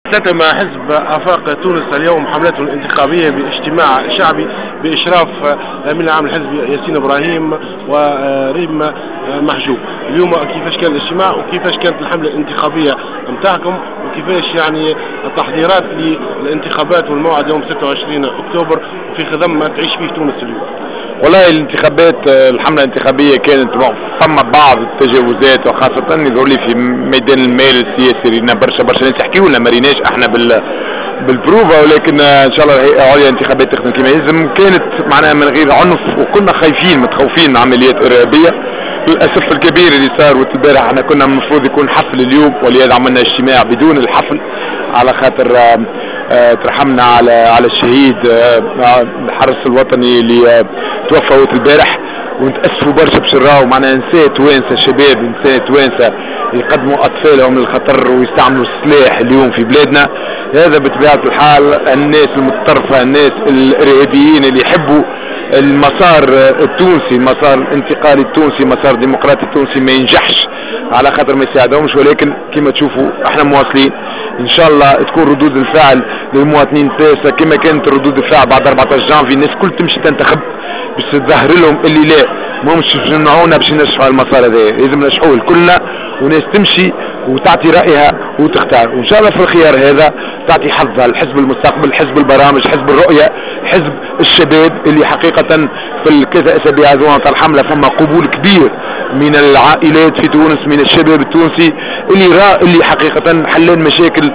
اختتم حزب آفاق تونس اليوم حملته الانتخابية باجتماع شعبي بإشراف أمين العام الحزب ياسين إبراهيم وريم محجوب. اليوم كيفاش كان الاجتماع وكيفاش كانت الحملة الانتخابية متاعكم وكيفاش يعني التحضيرات للانتخابات والموعد يوم 26 أكتوبر وفي خضم ما تعيش فيه تونس اليوم؟ والله الانتخابات الحملة الانتخابية كانت ثم بعض التجاوزات وخاصة يظهر لي في ميدان المال السياسي رينا برشا ناس يحكيوا لنا ما ريناش احنا بالبروفا، ولكن ان شاء الله الهيئة العليا للانتخابات تخدم كما يلزم. كانت معناها من غير عنف وكنا خايفين متخوفين من عمليات إرهابية. للأسف الكبير اللي صار والبارح احنا كنا المفروض يكون حفل اليوم، ولهذا عملنا اجتماع بدون الحفل على خاطر ترحمنا على الشهيد الحرس الوطني اللي توفى البارح، ونتأسفوا برشا بشراو معناها نساء توانسة شباب نساء توانسة يقدموا أطفالهم للخطر ويستعملوا السلاح اليوم في بلادنا. هذا بطبيعة الحال الناس المتطرفة الناس الإرهابيين اللي يحبوا المسار التونسي المسار الانتقالي التونسي مسار الديمقراطي التونسي ما ينجحش على خاطر ما يساعدهمش. ولكن كما تشوفوا احنا مواصلين ان شاء الله تكون ردود الفعل للمواطنين التاسة كما كانت ردود الفعل بعد 14 جانفي. الناس كل تمشي تنتخب باش تظهر لهم اللي لا ماهمش يجمعونا باش نشرحوا المسار هذا، لازم نشرحوه كلنا وناس تمشي وتعطي رأيها وتختار، وان شاء الله في الخيار هذا تعطي حظها الحزب المستقبل حزب البرامج حزب الرؤية حزب الشباب اللي حقيقة في الكذا اسابيع هذوما تاع الحملة فما قبول كبير من العائلات في تونس من الشباب التونسي اللي حقيقة حلال مشاكل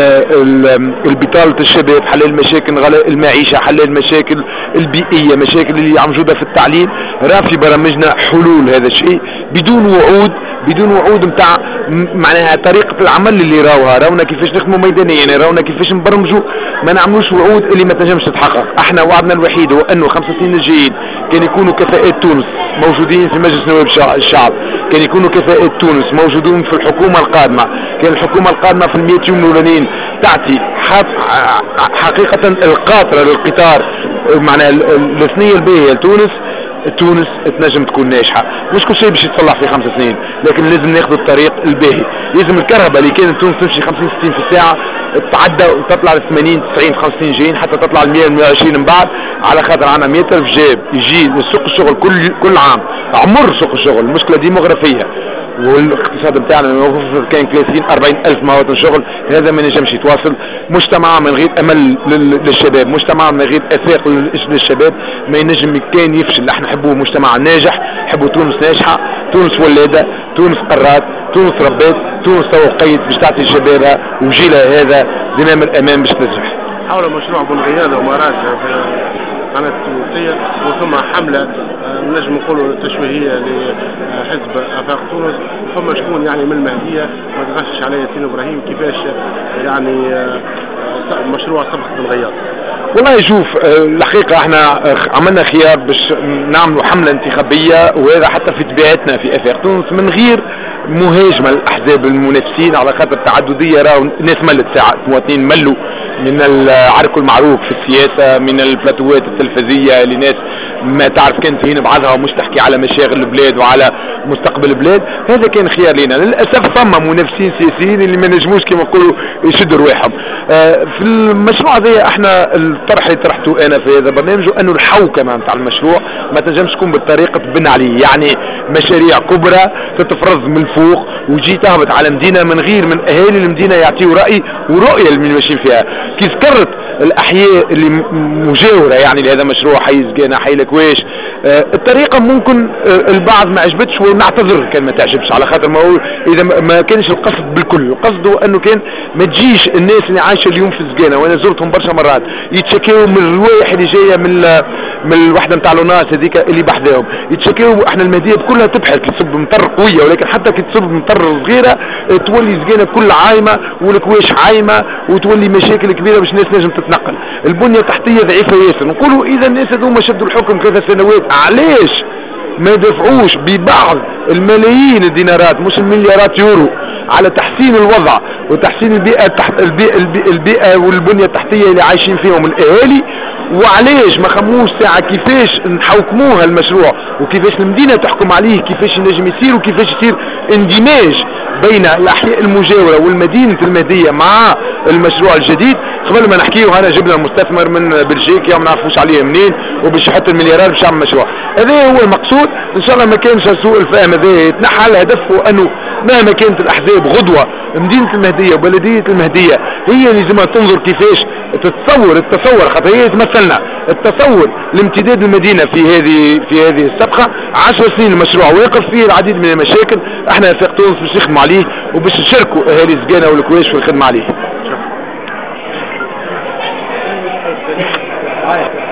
البطالة الشباب حلال مشاكل غلاء المعيشة حلال مشاكل البيئية مشاكل اللي موجودة في التعليم. في برامجنا حلول هذا الشيء بدون وعود متاع معناها طريقة العمل اللي راونا كيفاش نخدموا ميدانيا راونا كيفاش نبرمجوا ما نعملوش وعود اللي ما تنجمش تتحقق. احنا وعدنا الوحيد هو انه 5 سنين الجايين كان يكونوا كفاءات تونس موجودين في مجلس نواب الشعب، كان يكونوا كفاءات تونس موجودين في الحكومة القادمة، كان الحكومة القادمة في 100 يوم الاولانيين تعطي حقيقة القاطرة للقطار معناها الثنية الباهية تونس تنجم تكون ناجحة. مش كل شيء باش يتصلح في 5 سنين، لكن لازم ناخذ الطريق الباهي. لازم الكهرباء اللي كانت تونس تمشي 50 60 في الساعة تتعدى وتطلع ل 80 90 65 جايين حتى تطلع ل 100 120 من بعد، على خاطر عندنا 100,000 جاب يجي لسوق الشغل كل عام. عمر سوق الشغل المشكلة ديموغرافية والاقتصاد بتاعنا كان 30 40 ألف مواطن شغل. هذا ما نجمش يتواصل. مجتمع من غير أمل للشباب مجتمع من غير أثاق للشباب ما ينجم كان يفشل. احنا نحبوه مجتمع ناجح نحبوا تونس ناجحة تونس ولادة تونس قرات تونس ربات تونس توقيت باش تعطي شبابها وجيلها هذا زمام الأمام باش تنجح. حول مشروع بنغيان ومراج في القناة التونسية وثم حملة نجم نقولوا تشويهية لحزب آفاق تونس وثم شكون يعني من المهدية ما تغشش عليه ياسين إبراهيم كيفاش يعني مشروع صفقة بنغيان؟ والله شوف الحقيقة احنا عملنا خيار باش نعملوا حملة انتخابية وهذا حتى في تبعتنا في آفاق تونس من غير مهاجمة الأحزاب المنافسين على خاطر التعددية راهو الناس ملت ساعة المواطنين ملوا من العرك المعروف في السياسة من البلاتوات التلفزية اللي ناس ما تعرف كانت هنا بعضها ومش تحكي على مشاغل البلاد وعلى مستقبل البلاد. هذا كان خيار لنا. للأسف ثم منافسين سياسيين اللي ما نجموش كما نقولوا يشدوا رواحهم. في المشروع هذا احنا الطرح اللي طرحته انا في هذا البرنامج انه الحوكمة نتاع المشروع ما تنجمش تكون بالطريقة تبنى عليه، يعني مشاريع كبرى تتفرض من فوق وجي تهبط على مدينة من غير من اهالي المدينة يعطيوا رأي ورؤية اللي ماشيين فيها. كي ذكرت الاحياء اللي مجاورة يعني لهذا المشروع حي سجانة حي لكواش الطريقة ممكن البعض ما عجبتش ونعتذر كان ما تعجبش على خاطر ما هو اذا ما كانش القصد بالكل. القصد هو انه كان ما تجيش الناس اللي عايشة اليوم في سجانة وانا زرتهم برشا مرات يتشكيوا من الروائح اللي جاية من الوحدة نتاع لوناس هذيك اللي بحذاهم يتشكيوا. احنا المهدية كلها تبحر كي تصب مطر قوية، ولكن حتى كي تصب مطر صغيرة تولي سجانة كل عايمة والكواش عايمة وتولي مشاكل كبيرة باش الناس نجم تتنقل. البنية التحتية ضعيفة ياسر. نقولوا اذا الناس هذوما شدوا الحكم 3 سنوات علاش ما يدفعوش ببعض الملايين الدينارات مش المليارات يورو على تحسين الوضع وتحسين البيئة والبنية التحتية اللي عايشين فيهم الأهالي؟ وعليش ما خموش ساعة كيفاش نحوكموها المشروع وكيفاش المدينة تحكم عليه، كيفاش ينجم يصير وكيفاش يصير اندماج بين الأحياء المجاورة والمدينة المهدية مع المشروع الجديد. قبل ما نحكيه هنا جبنا المستثمر من بلجيكا وما نعرفوش عليه منين وباش يحط المليارات باش يعمل مشروع. هذا هو المقصود. ان شاء الله ما كانش سوء الفهم هذا يتنحى. الهدف هو انه مهما كانت الاحزاب غدوة مدينة المهدية وبلدية المهدية هي اللي لازم تنظر كيفاش التصور خاطر هي تمثلنا التصور لامتداد المدينة في هذه الصفقة. 10 سنين المشروع واقف فيه العديد من المشاكل. احنا فريق تونس باش نخدموا عليه وباش نشاركوا اهالي الزقانة والكواش في الخدمة عليه.